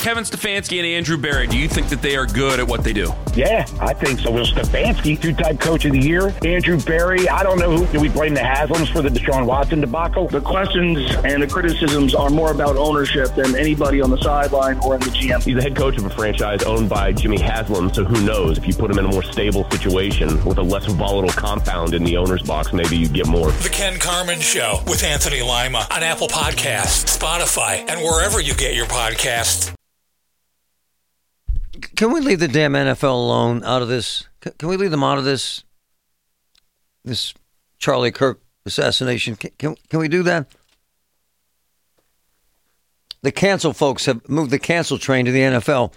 Kevin Stefanski and Andrew Berry, do you think that they are good at what they do? Yeah, I think so. Will Stefanski, two-time coach of the year. Andrew Berry, I don't know who. Do we blame the Haslams for the Deshaun Watson debacle? The questions and the criticisms are more about ownership than anybody on the sideline or in the GM. He's the head coach of a franchise owned by Jimmy Haslam, so who knows? If you put him in a more stable situation with a less volatile compound in the owner's box, maybe you get more. The Ken Carman Show with Anthony Lima on Apple Podcasts, Spotify, and wherever you get your podcasts. Can we leave the damn NFL alone out of this? Can we leave them out of this Charlie Kirk assassination? Can we do that? The cancel folks have moved the cancel train to the NFL.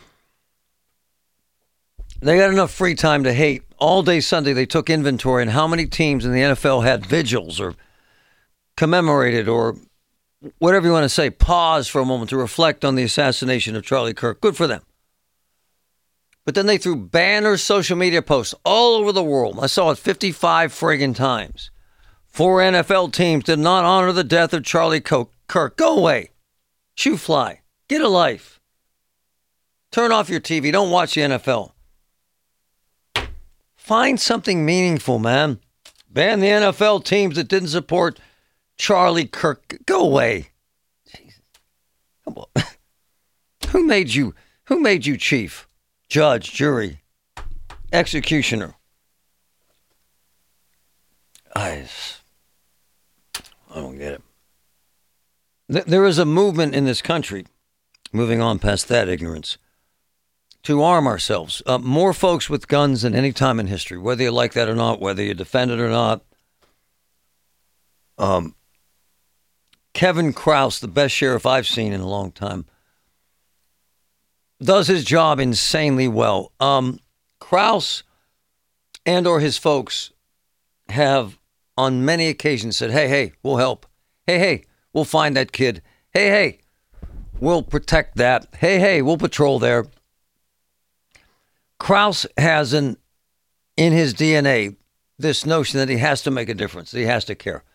They got enough free time to hate. All day Sunday, they took inventory on how many teams in the NFL had vigils or commemorated or whatever you want to say, pause for a moment to reflect on the assassination of Charlie Kirk. Good for them. But then they threw banners, social media posts all over the world. I saw it 55 friggin' times. 4 NFL teams did not honor the death of Charlie Kirk. Go away. Shoe fly. Get a life. Turn off your TV. Don't watch the NFL. Find something meaningful, man. Ban the NFL teams that didn't support Charlie Kirk. Go away. Jesus. Come on. Who made you chief? Judge, jury, executioner. I don't get it. There is a movement in this country, moving on past that ignorance, to arm ourselves. More folks with guns than any time in history, whether you like that or not, whether you defend it or not. Kevin Krause, the best sheriff I've seen in a long time, does his job insanely well. Krause and or his folks have on many occasions said, hey, we'll help. Hey, we'll find that kid. Hey, we'll protect that. Hey, we'll patrol there. Krause has in his DNA this notion that he has to make a difference, that he has to care.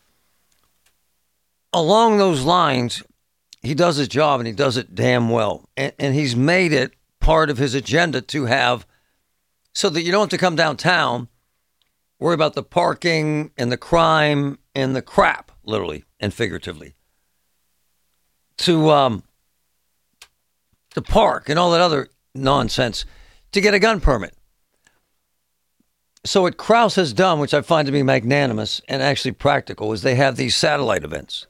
Along those lines, he does his job, and he does it damn well. And he's made it part of his agenda to have, so that you don't have to come downtown, worry about the parking and the crime and the crap, literally and figuratively, to park and all that other nonsense, to get a gun permit. So what Krause has done, which I find to be magnanimous and actually practical, is they have these satellite events.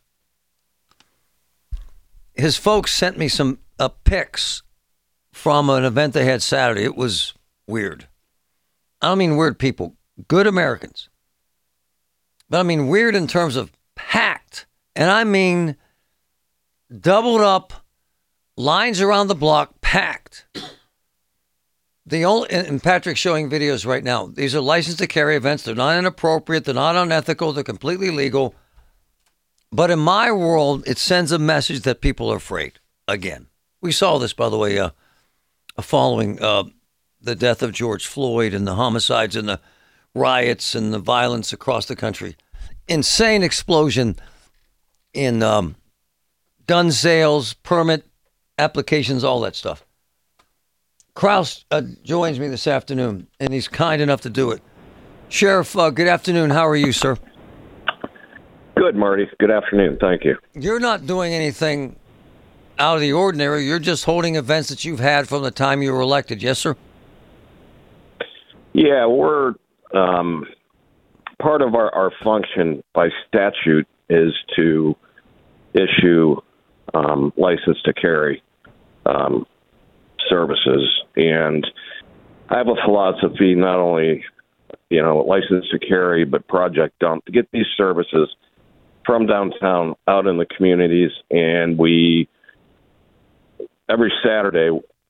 His folks sent me some pics from an event they had Saturday. It was weird. I don't mean weird people, good Americans. But I mean weird in terms of packed. And I mean doubled up, lines around the block, packed. And Patrick's showing videos right now. These are licensed to carry events. They're not inappropriate. They're not unethical. They're completely legal. But in my world, it sends a message that people are afraid. Again, we saw this, by the way, following the death of George Floyd and the homicides and the riots and the violence across the country. Insane explosion in gun sales, permit applications, all that stuff. Krause joins me this afternoon, and he's kind enough to do it. Sheriff, good afternoon. How are you, sir? Good, Marty. Good afternoon. Thank you. You're not doing anything out of the ordinary. You're just holding events that you've had from the time you were elected. Yes, sir? Yeah, we're part of our function by statute is to issue license to carry services. And I have a philosophy, not only, license to carry, but Project Dump, to get these services from downtown out in the communities. And we, every Saturday,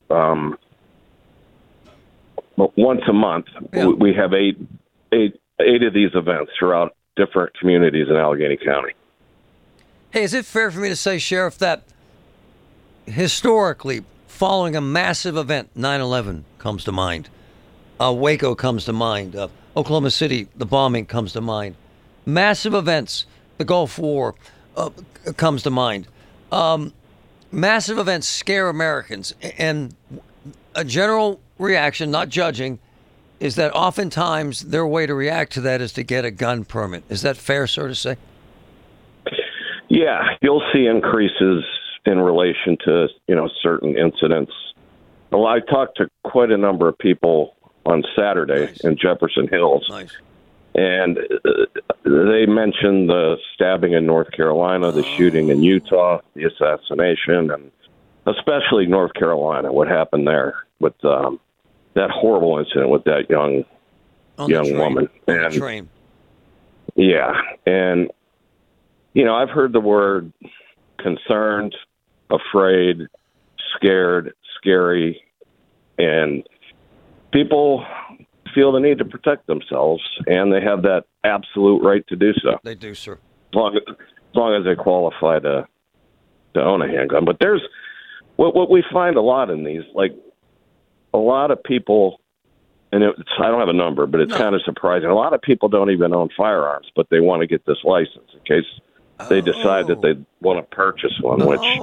once a month, we have eight of these events throughout different communities in Allegheny County. Hey, is it fair for me to say, Sheriff, that historically, following a massive event, 9/11 comes to mind, Waco comes to mind, Oklahoma City, the bombing comes to mind, massive events, the Gulf War comes to mind, massive events scare Americans, and a general reaction, not judging, is that oftentimes their way to react to that is to get a gun permit. Is that fair, sir, to say? Yeah, you'll see increases in relation to, certain incidents. Well, I talked to quite a number of people on Saturday in Jefferson Hills. Nice. And they mentioned the stabbing in North Carolina, the shooting in Utah, the assassination, and especially North Carolina, what happened there with that horrible incident with that young woman. On the train. Yeah. And, I've heard the word concerned, afraid, scared, scary, and people feel the need to protect themselves, and they have that absolute right to do so. They do, sir. As long as they qualify to own a handgun. But there's what we find a lot in these, like a lot of people, and I don't have a number, but it's kind of surprising. A lot of people don't even own firearms, but they want to get this license in case they decide that they want to purchase one,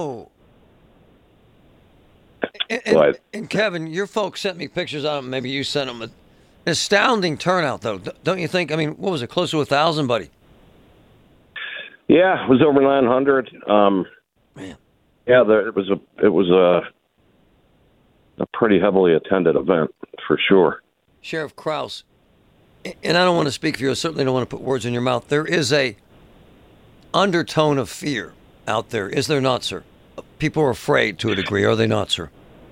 And Kevin, your folks sent me pictures of them. Maybe you sent them. An astounding turnout, though, don't you think? I mean, what was it, close to 1,000, buddy? Yeah, it was over 900. Man. Yeah, it was a pretty heavily attended event, for sure. Sheriff Krause, and I don't want to speak for you. I certainly don't want to put words in your mouth. There is a undertone of fear out there, is there not, sir? People are afraid to a degree, are they not, sir?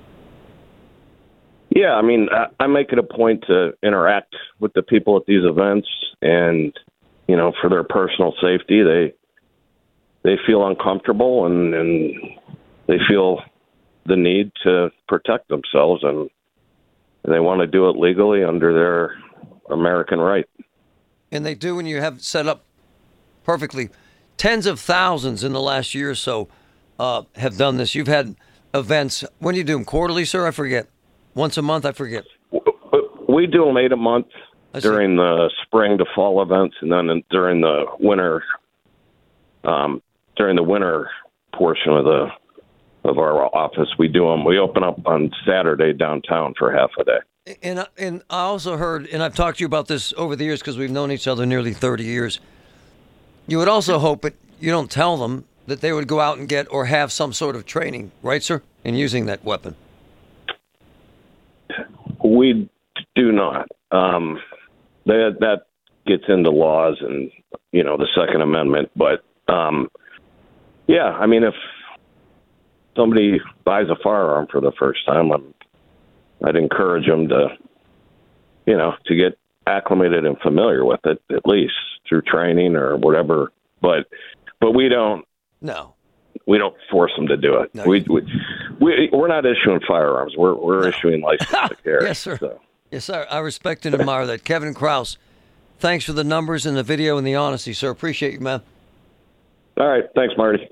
Yeah, I mean, I make it a point to interact with the people at these events, and for their personal safety, they feel uncomfortable and they feel the need to protect themselves, and they want to do it legally under their American right. And they do, and you have set up perfectly. Tens of thousands in the last year or so have done this. You've had events. When do you do them? Quarterly, sir? I forget. Once a month? I forget. We do them 8 a month during the spring to fall events, and then during the winter, portion of our office, we do them. We open up on Saturday downtown for half a day. And I also heard, and I've talked to you about this over the years because we've known each other nearly 30 years. You would also hope, but you don't tell them, that they would go out and get or have some sort of training, right, sir, in using that weapon? We do not. That gets into laws and, the Second Amendment. But, yeah, I mean, if somebody buys a firearm for the first time, I'd encourage them to get acclimated and familiar with it, at least through training or whatever. But we don't. No. We don't force them to do it. No, we're not issuing firearms. We're issuing license to carry. Yes, sir. So. Yes, sir. I respect and admire that. Kevin Krause, thanks for the numbers and the video and the honesty, sir. Appreciate you, man. All right. Thanks, Marty.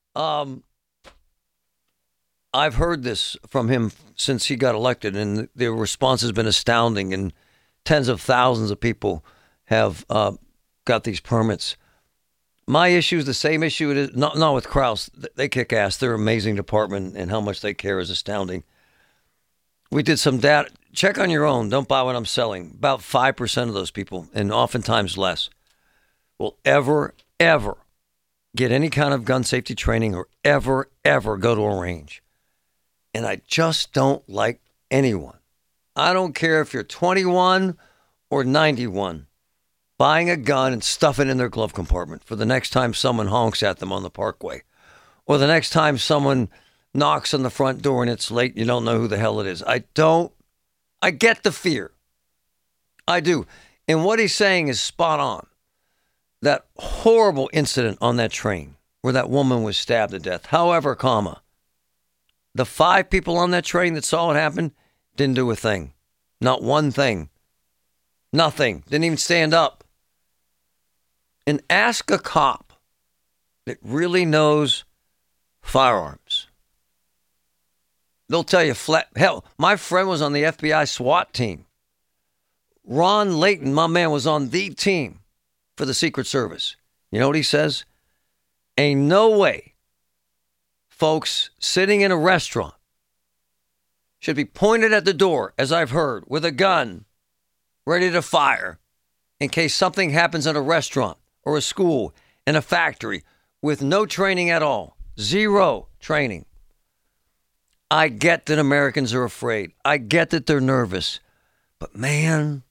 I've heard this from him since he got elected, and the response has been astounding, and tens of thousands of people have got these permits. My issue is the same issue. It is not with Krause. They kick ass. They're an amazing department, and how much they care is astounding. We did some data. Check on your own. Don't buy what I'm selling. About 5% of those people, and oftentimes less, will ever get any kind of gun safety training or ever go to a range. And I just don't like anyone. I don't care if you're 21 or 91. Buying a gun and stuff it in their glove compartment for the next time someone honks at them on the parkway, or the next time someone knocks on the front door and it's late and you don't know who the hell it is. I get the fear. I do. And what he's saying is spot on. That horrible incident on that train where that woman was stabbed to death. However, the 5 people on that train that saw it happen didn't do a thing. Not one thing. Nothing. Didn't even stand up. And ask a cop that really knows firearms. They'll tell you flat. Hell, my friend was on the FBI SWAT team. Ron Layton, my man, was on the team for the Secret Service. You know what he says? Ain't no way folks sitting in a restaurant should be pointed at the door, as I've heard, with a gun ready to fire in case something happens in a restaurant or a school, in a factory, with no training at all. Zero training. I get that Americans are afraid. I get that they're nervous. But man,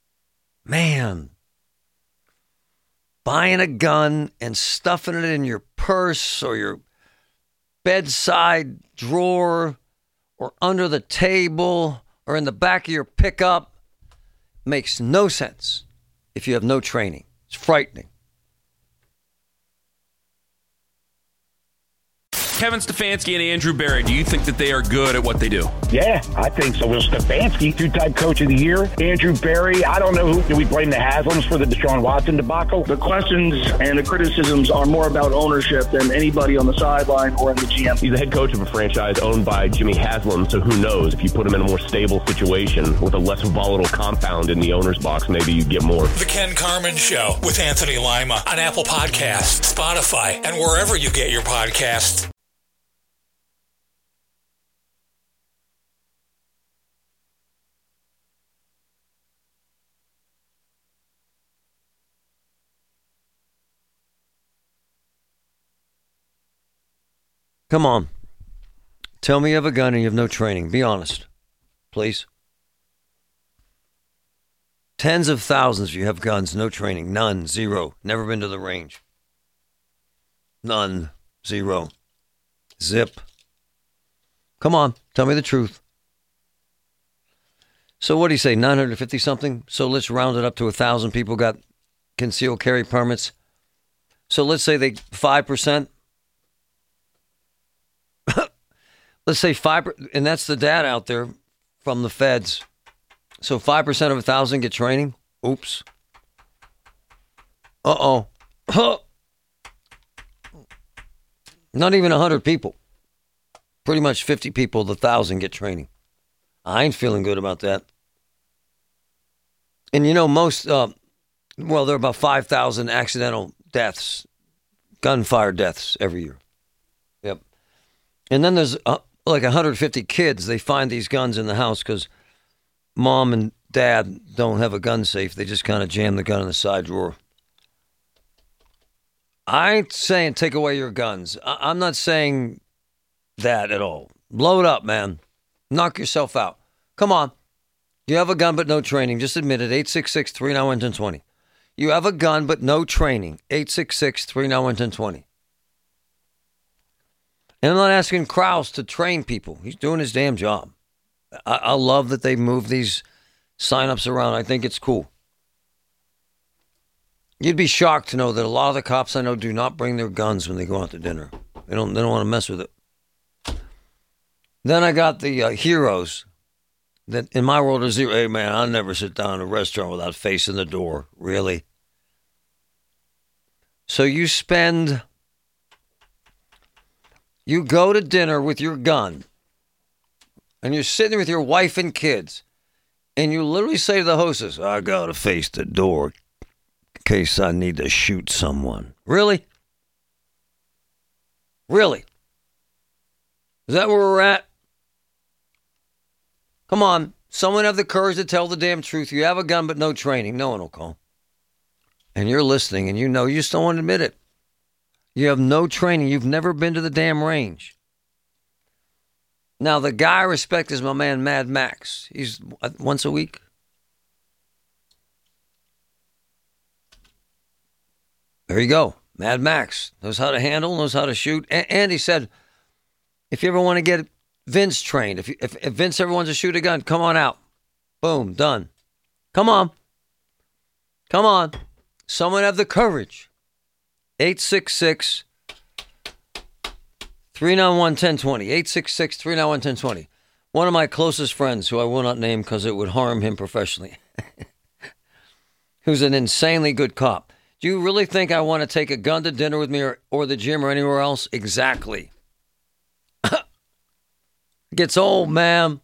buying a gun and stuffing it in your purse or your bedside drawer or under the table or in the back of your pickup makes no sense if you have no training. It's frightening. Kevin Stefanski and Andrew Berry, do you think that they are good at what they do? Yeah, I think so. Will Stefanski, two-time coach of the year. Andrew Berry, I don't know who. Do we blame the Haslams for the Deshaun Watson debacle? The questions and the criticisms are more about ownership than anybody on the sideline or in the GM. He's the head coach of a franchise owned by Jimmy Haslam, so who knows? If you put him in a more stable situation with a less volatile compound in the owner's box, maybe you get more. The Ken Carman Show with Anthony Lima on Apple Podcasts, Spotify, and wherever you get your podcasts. Come on. Tell me you have a gun and you have no training. Be honest, please. Tens of thousands of you have guns, no training. None. Zero. Never been to the range. None. Zero. Zip. Come on. Tell me the truth. So what do you say, 950 something? So let's round it up to 1,000 people got concealed carry permits. So let's say they 5%. Let's say 5%, and that's the data out there from the feds. So 5% of 1,000 get training. Oops. Uh-oh. Not even 100 people. Pretty much 50 people, the 1,000 get training. I ain't feeling good about that. And you know, most, there are about 5,000 accidental deaths, gunfire deaths every year. Yep. And then there's like 150 kids. They find these guns in the house because mom and dad don't have a gun safe. They just kind of jam the gun in the side drawer. I ain't saying take away your guns. I'm not saying that at all. Blow it up, man. Knock yourself out. Come on. You have a gun but no training. Just admit it. 866-391-1020. You have a gun but no training. 866-391-1020. And I'm not asking Krause to train people. He's doing his damn job. I love that they move these sign-ups around. I think it's cool. You'd be shocked to know that a lot of the cops I know do not bring their guns when they go out to dinner. They don't want to mess with it. Then I got the heroes that in my world are zero. Hey, man, I'll never sit down in a restaurant without facing the door. Really? So you go to dinner with your gun, and you're sitting with your wife and kids, and you literally say to the hostess, I got to face the door in case I need to shoot someone. Really? Really? Is that where we're at? Come on. Someone have the courage to tell the damn truth. You have a gun but no training. No one will call. And you're listening, and you know you just don't want to admit it. You have no training. You've never been to the damn range. Now, the guy I respect is my man, Mad Max. He's once a week. There you go. Mad Max knows how to handle, knows how to shoot. And he said, if you ever want to get Vince trained, if Vince ever wants to shoot a gun, come on out. Boom, done. Come on. Come on. Someone have the courage. 866-391-1020. 866-391-1020. One of my closest friends, who I will not name because it would harm him professionally, who's an insanely good cop. Do you really think I want to take a gun to dinner with me or the gym or anywhere else? Exactly. Gets old, man.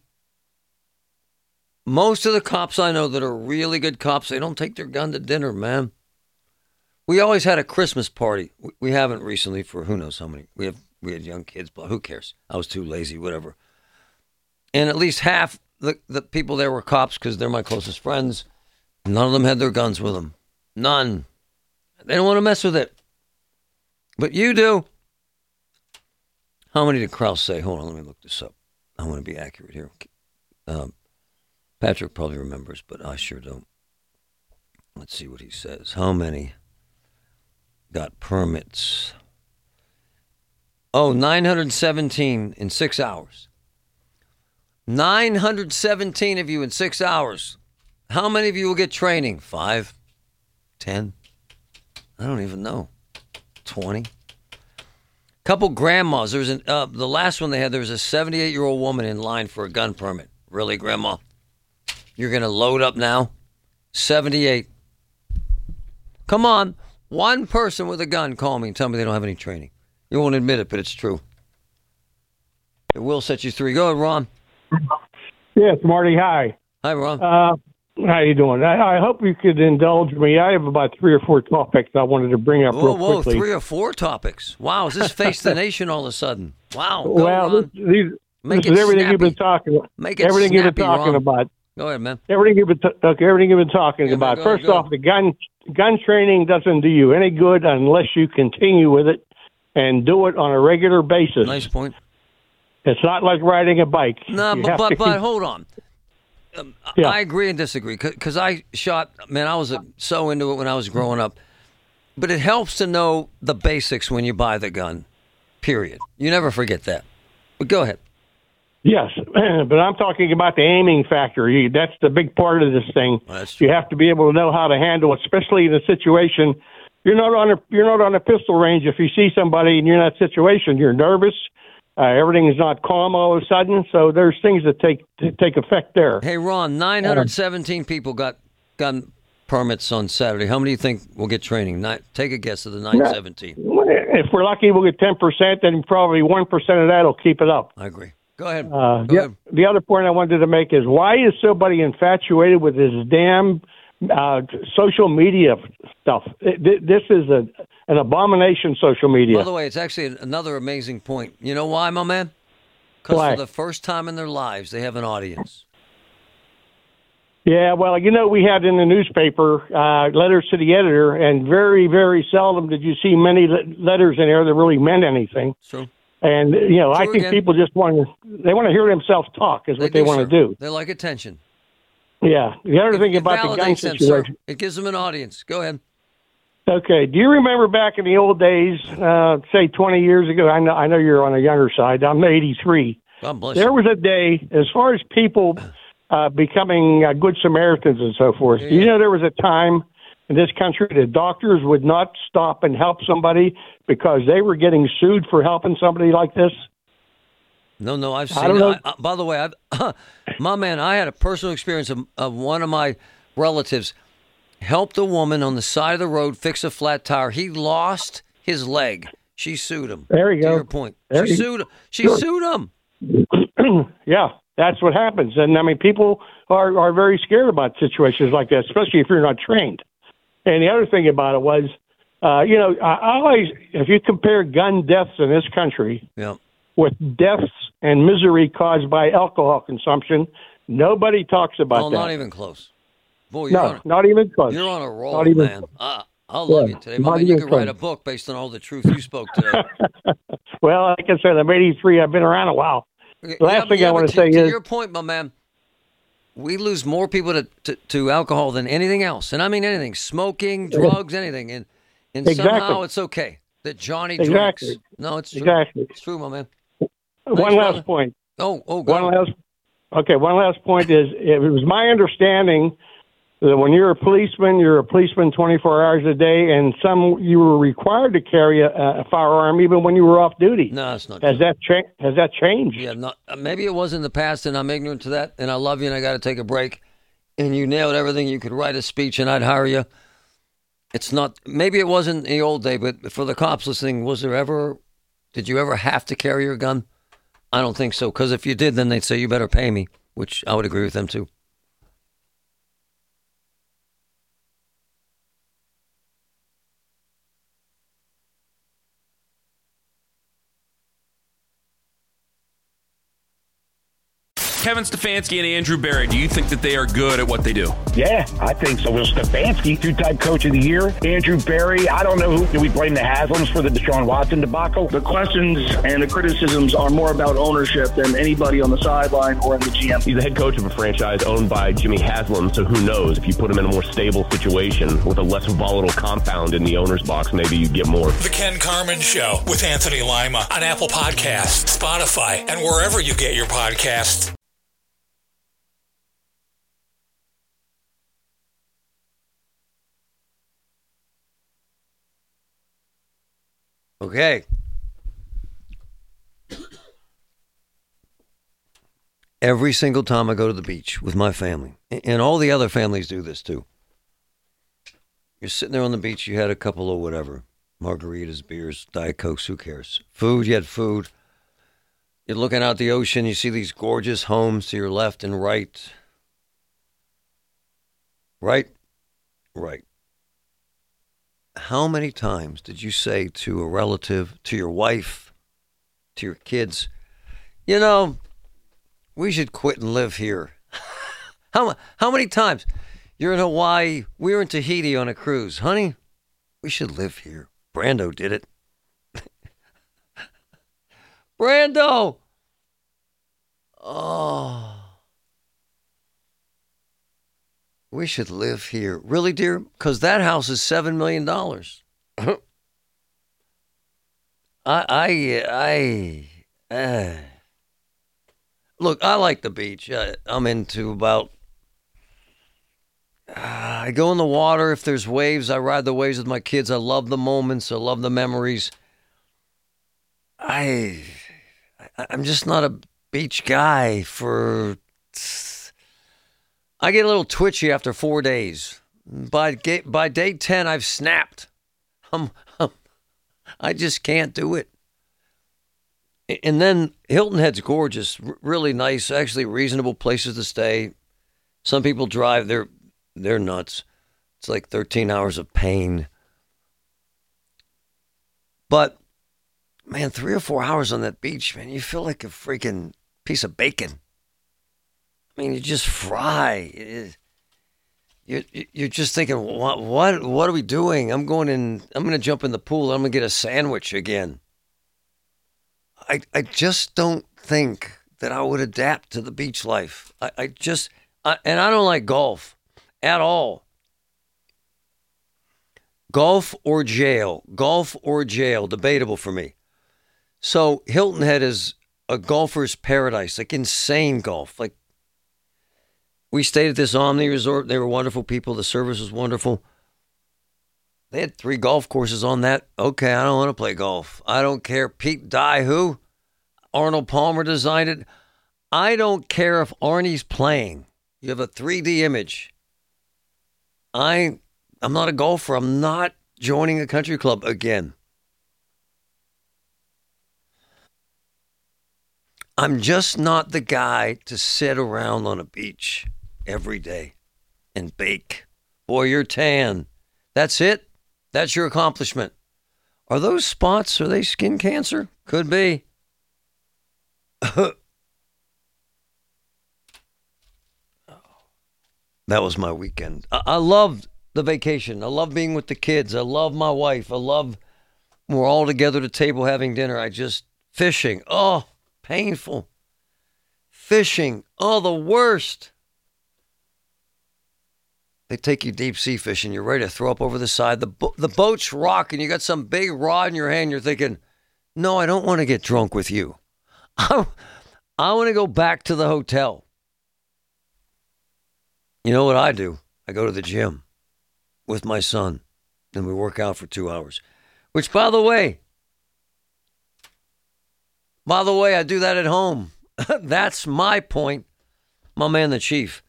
Most of the cops I know that are really good cops, they don't take their gun to dinner, man. We always had a Christmas party. We haven't recently for who knows how many. We have We had young kids, but who cares? I was too lazy, whatever. And at least half the people there were cops because they're my closest friends. None of them had their guns with them. None. They don't want to mess with it. But you do. How many did Krause say? Hold on, let me look this up. I want to be accurate here. Patrick probably remembers, but I sure don't. Let's see what he says. How many got permits? Oh, 917 in 6 hours. 917 of you in 6 hours. How many of you will get training? 5? 10? I don't even know. 20? Couple grandmas. There was the last one they had, there was a 78-year-old woman in line for a gun permit. Really, Grandma? You're going to load up now? 78. Come on. One person with a gun call me and tell me they don't have any training. You won't admit it, but it's true. It will set you free. Go ahead, Ron. Yes, Marty, hi. Hi, Ron. How you doing? I hope you could indulge me. I have about 3 or 4 topics I wanted to bring up real quickly. 3 or 4 topics. Wow, is this Face the Nation all of a sudden? Wow. Go, well, Ron. this is everything you've been talking about. Everything you've been talking about. Go ahead, man. Everything you've been talking about. First off, the gun training doesn't do you any good unless you continue with it and do it on a regular basis. Nice point. It's not like riding a bike. No, but hold on. Yeah. I agree and disagree because I shot, man, I was so into it when I was growing up. But it helps to know the basics when you buy the gun, period. You never forget that. But go ahead. Yes, but I'm talking about the aiming factor. That's the big part of this thing. Well, that's true. You have to be able to know how to handle it, especially in a situation. You're not on a pistol range. If you see somebody and you're in that situation, you're nervous. Everything is not calm all of a sudden. So there's things that take effect there. Hey, Ron, 917 people got gun permits on Saturday. How many do you think will get training? Take a guess of the 917. If we're lucky, we'll get 10%, then probably 1% of that will keep it up. I agree. Go ahead. The other point I wanted to make is, why is somebody infatuated with this damn social media stuff? This is an abomination, social media. By the way, it's actually another amazing point. You know why, my man? Because for the first time in their lives, they have an audience. Yeah, well, we had in the newspaper letters to the editor, and very, very seldom did you see many letters in there that really meant anything. True. And, I think people just want to hear themselves talk is what they want to do. They like attention. Yeah. The other thing about the gun situation. It gives them an audience. Go ahead. Okay. Do you remember back in the old days, say 20 years ago? I know you're on the younger side. I'm 83. God bless there was a day, as far as people becoming good Samaritans and so forth, Yeah. There was a time in this country that doctors would not stop and help somebody because they were getting sued for helping somebody like this? No, I've seen it. By the way, my man, I had a personal experience of one of my relatives helped a woman on the side of the road fix a flat tire. He lost his leg. She sued him. There you go. To your point. She sued him. Yeah, that's what happens. And, people are very scared about situations like that, especially if you're not trained. And the other thing about it was, I always, if you compare gun deaths in this country with deaths and misery caused by alcohol consumption, nobody talks about that. Not even close. Boy, not even close. You're on a roll, man. I love you today. My man, you could write a book based on all the truth you spoke today. Well, like I said, I'm 83. I've been around a while. Last thing I want to say is... To your point, my man, we lose more people to alcohol than anything else. And I mean anything. Smoking, drugs, anything. And somehow it's okay that Johnny drinks. No, it's true. Exactly. It's true, my man. One last point. Go. One last point is, it was my understanding that when you're a policeman 24 hours a day, and you were required to carry a firearm even when you were off duty. No, it's not. Has that changed? Yeah, maybe it was in the past, and I'm ignorant to that, and I love you, and I got to take a break. And you nailed everything. You could write a speech, and I'd hire you. It's not. Maybe it wasn't in the old day, but for the cops listening, did you ever have to carry your gun? I don't think so, because if you did, then they'd say you better pay me, which I would agree with them too. Kevin Stefanski and Andrew Berry, do you think that they are good at what they do? Yeah, I think so. Will Stefanski, two-time coach of the year. Andrew Berry, I don't know who. Do we blame the Haslams for the Deshaun Watson debacle? The questions and the criticisms are more about ownership than anybody on the sideline or in the GM. He's the head coach of a franchise owned by Jimmy Haslam, so who knows? If you put him in a more stable situation with a less volatile compound in the owner's box, maybe you get more. The Ken Carman Show with Anthony Lima on Apple Podcasts, Spotify, and wherever you get your podcasts. Okay. Every single time I go to the beach with my family, and all the other families do this too. You're sitting there on the beach, you had a couple of whatever, margaritas, beers, Diet Cokes, who cares? Food, you had food. You're looking out the ocean, you see these gorgeous homes to your left and right. Right? Right. How many times did you say to a relative, to your wife, to your kids, you know, we should quit and live here? How many times? You're in Hawaii, we're in Tahiti on a cruise. Honey, we should live here. Brando did it. Brando! Oh. We should live here. Really, dear? Because that house is $7 million. Look, I like the beach. I'm into about... I go in the water. If there's waves, I ride the waves with my kids. I love the moments. I love the memories. I'm just not a beach guy for... I get a little twitchy after 4 days. By day 10, I've snapped. I just can't do it. And then Hilton Head's gorgeous, really nice, actually reasonable places to stay. Some people drive, they're nuts. It's like 13 hours of pain. But, man, 3 or 4 hours on that beach, man, you feel like a freaking piece of bacon. I mean, you just fry. You're just thinking, what are we doing? I'm going to jump in the pool. I'm going to get a sandwich again. I just don't think that I would adapt to the beach life. And I don't like golf at all. Golf or jail, debatable for me. So Hilton Head is a golfer's paradise, like insane golf, like. We stayed at this Omni Resort. They were wonderful people. The service was wonderful. They had 3 golf courses on that. Okay, I don't want to play golf. I don't care. Pete Dye, who? Arnold Palmer designed it. I don't care if Arnie's playing. You have a 3D image. I'm not a golfer. I'm not joining a country club again. I'm just not the guy to sit around on a beach every day and bake. Boy, you're tan. That's it? That's your accomplishment. Are those spots, are they skin cancer? Could be. That was my weekend. I loved the vacation. I love being with the kids. I love my wife. We're all together at a table having dinner. Fishing. Oh, painful. Fishing. Oh, the worst. They take you deep sea fishing. You're ready to throw up over the side. The boat's rocking. You got some big rod in your hand. You're thinking, no, I don't want to get drunk with you. I want to go back to the hotel. You know what I do? I go to the gym with my son, and we work out for 2 hours. Which, by the way, I do that at home. That's my point. My man, the chief.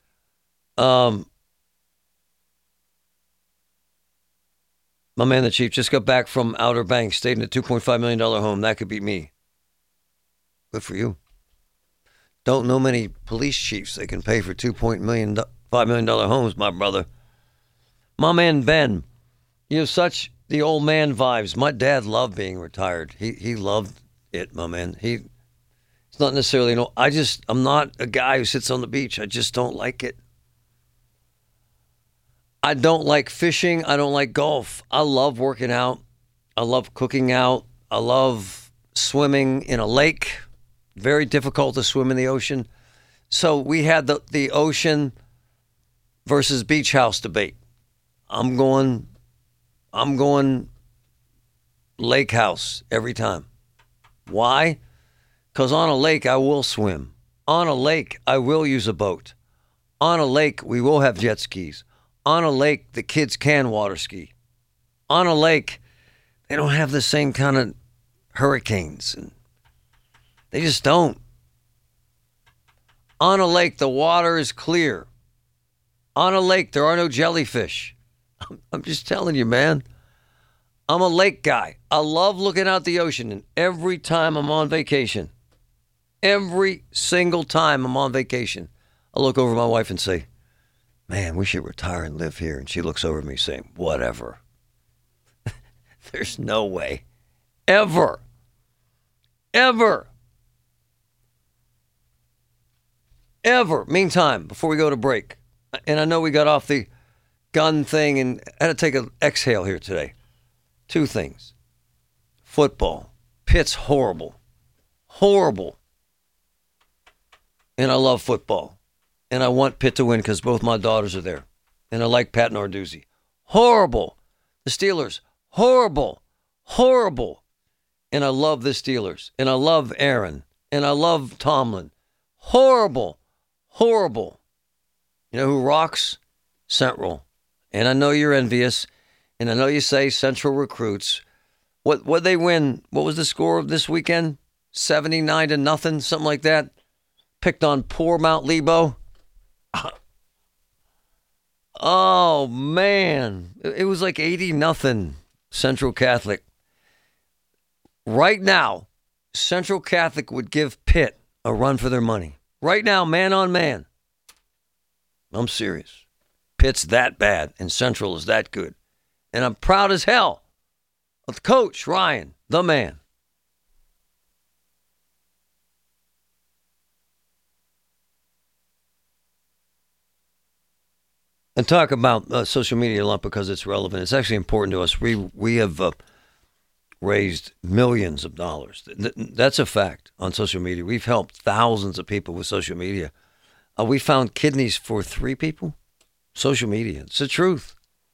My man, the chief, just got back from Outer Banks, stayed in a $2.5 million home. That could be me. Good for you. Don't know many police chiefs that can pay for $2.5 million homes, my brother. My man, Ben, you have such the old man vibes. My dad loved being retired. He loved it, my man. He's It's not necessarily I'm not a guy who sits on the beach. I just don't like it. I don't like fishing. I don't like golf. I love working out. I love cooking out. I love swimming in a lake. Very difficult to swim in the ocean. So we had the ocean versus beach house debate. I'm going lake house every time. Why? Because on a lake, I will swim. On a lake, I will use a boat. On a lake, we will have jet skis. On a lake, the kids can water ski. On a lake, they don't have the same kind of hurricanes. They just don't. On a lake, the water is clear. On a lake, there are no jellyfish. I'm just telling you, man. I'm a lake guy. I love looking out the ocean, and every time I'm on vacation, every single time I'm on vacation, I look over at my wife and say, man, we should retire and live here. And she looks over at me saying, whatever. There's no way. Ever. Meantime, before we go to break, and I know we got off the gun thing and I had to take an exhale here today. Two things. Football. Pitt's horrible. And I love football. And I want Pitt to win because both my daughters are there. And I like Pat Narduzzi. Horrible. The Steelers. Horrible. And I love the Steelers. And I love Aaron. And I love Tomlin. Horrible. You know who rocks? Central. And I know you're envious. And I know you say Central recruits. What they win? What was the score of this weekend? 79-0, something like that. Picked on poor Mount Lebo. Oh, man. It was like 80-0 Central Catholic. Right now, Central Catholic would give Pitt a run for their money. Right now, man on man. I'm serious. Pitt's that bad, and Central is that good. And I'm proud as hell of Coach Ryan, the man. And talk about social media a lot because it's relevant. It's actually important to us. We have raised millions of dollars. That's a fact on social media. We've helped thousands of people with social media. We found kidneys for 3 people. Social media. It's the truth.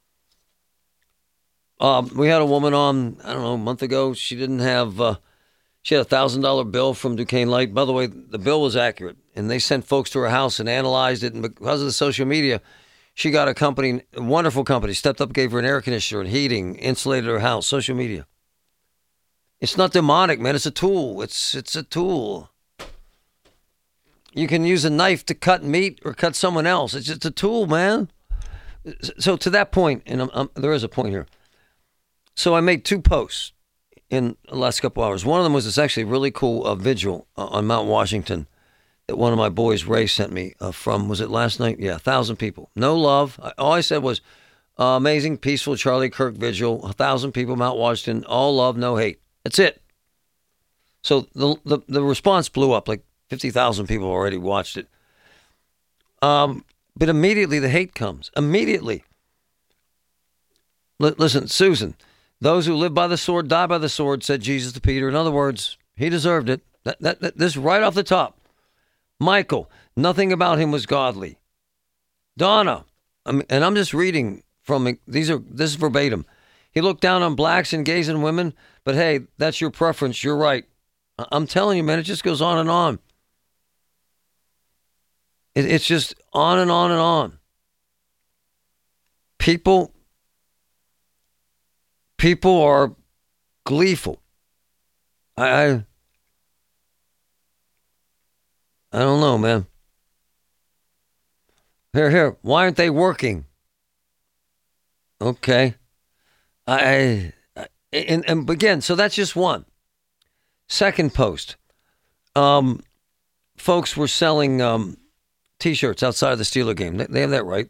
We had a woman on, I don't know, a month ago. She didn't have, she had a $1,000 bill from Duquesne Light. By the way, the bill was accurate. And they sent folks to her house and analyzed it. And because of the social media, she got a wonderful company, stepped up, gave her an air conditioner and heating, insulated her house. Social media. It's not demonic, man. It's a tool. It's a tool. You can use a knife to cut meat or cut someone else. It's just a tool, man. So to that point, and there is a point here. So I made 2 posts in the last couple hours. One of them was this actually really cool vigil on Mount Washington that one of my boys, Ray, sent me from, was it last night? Yeah, 1,000 people. No love. All I said was amazing, peaceful Charlie Kirk vigil, 1,000 people, Mount Washington, all love, no hate. That's it. So the response blew up. Like 50,000 people already watched it. But immediately the hate comes. Immediately. Listen, Susan, those who live by the sword die by the sword, said Jesus to Peter. In other words, he deserved it. This right off the top. Michael, nothing about him was godly. Donna, and I'm just reading from this is verbatim. He looked down on blacks and gays and women, but hey, that's your preference. You're right. I'm telling you, man, it just goes on and on. It's just on and on and on. People are gleeful. I don't know, man. Here. Why aren't they working? Okay. And again, so that's just one. Second post. Folks were selling T-shirts outside of the Steeler game. They have that right.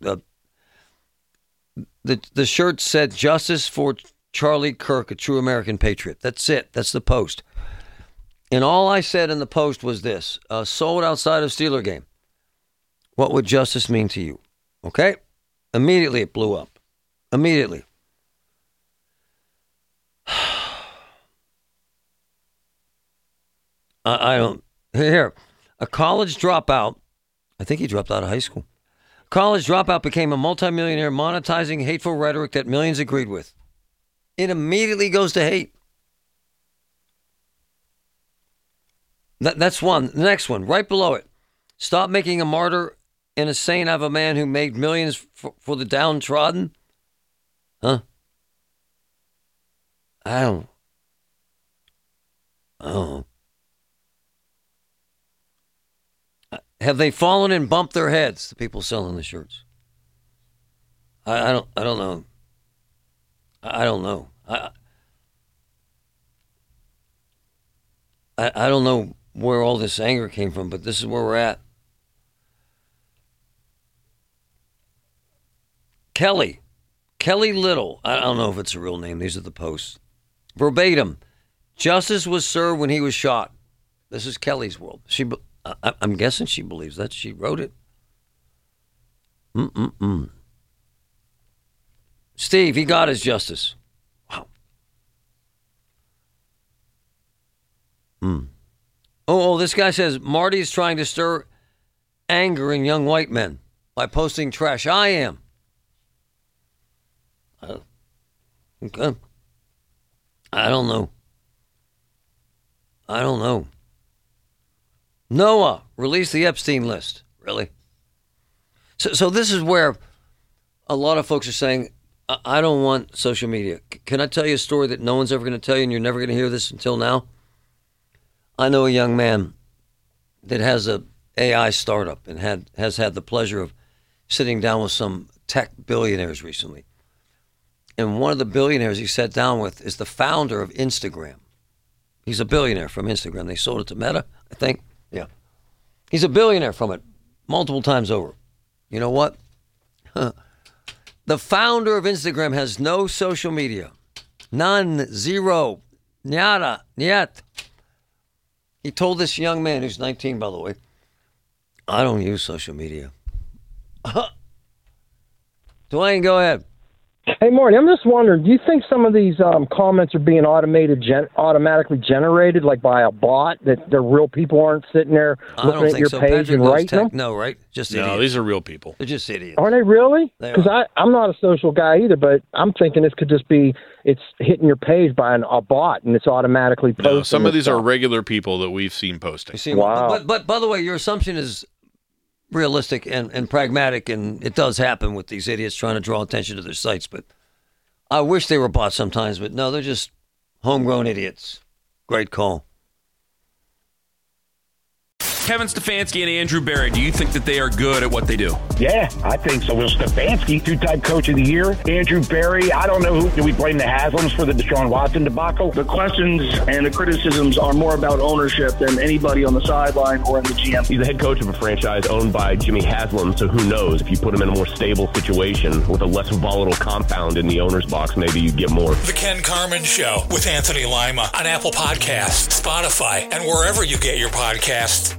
The shirt said, "Justice for Charlie Kirk, a true American patriot." That's it. That's the post. And all I said in the post was this, sold outside of Steeler game. What would justice mean to you? Okay? Immediately it blew up. Immediately. I don't. Here. A college dropout. I think he dropped out of high school. College dropout became a multimillionaire monetizing hateful rhetoric that millions agreed with. It immediately goes to hate. That's one. The next one, right below it. Stop making a martyr and a saint of a man who made millions for the downtrodden. Huh? I don't know. Have they fallen and bumped their heads, the people selling the shirts? I don't know. I don't know. I don't know where all this anger came from, but this is where we're at. Kelly Little. I don't know if it's a real name. These are the posts. Verbatim. Justice was served when he was shot. This is Kelly's world. I'm guessing she believes that. She wrote it. Steve, he got his justice. Wow. Oh, this guy says Marty is trying to stir anger in young white men by posting trash. I am. Okay. I don't know. Noah, release the Epstein list. Really? So this is where a lot of folks are saying, I don't want social media. Can I tell you a story that no one's ever going to tell you and you're never going to hear this until now? I know a young man that has a AI startup and has had the pleasure of sitting down with some tech billionaires recently. And one of the billionaires he sat down with is the founder of Instagram. He's a billionaire from Instagram. They sold it to Meta, I think. Yeah. He's a billionaire from it multiple times over. You know what? The founder of Instagram has no social media. None. Zero. Nada. Niet. He told this young man, who's 19, by the way, I don't use social media. Dwayne, go ahead. Hey, Marty, I'm just wondering, do you think some of these comments are being automatically generated, like by a bot, that the real people aren't sitting there looking at your page Patrick and writing them? No, right? Just idiots. No, these are real people. They're just idiots. Are they really? Because I'm not a social guy either, but I'm thinking this could just be, it's hitting your page by a bot, and it's automatically posting. No, some of these are regular people that we've seen posting. Wow. But by the way, your assumption is realistic and pragmatic, and it does happen with these idiots trying to draw attention to their sites. But I wish they were bots sometimes, but no, they're just homegrown idiots. Great call. Kevin Stefanski and Andrew Berry, do you think that they are good at what they do? Yeah, I think so. Will Stefanski, two-time coach of the year. Andrew Berry, I don't know do we blame the Haslams for the Deshaun Watson debacle? The questions and the criticisms are more about ownership than anybody on the sideline or in the GM. He's the head coach of a franchise owned by Jimmy Haslam, so who knows? If you put him in a more stable situation with a less volatile compound in the owner's box, maybe you get more. The Ken Carman Show with Anthony Lima on Apple Podcasts, Spotify, and wherever you get your podcasts.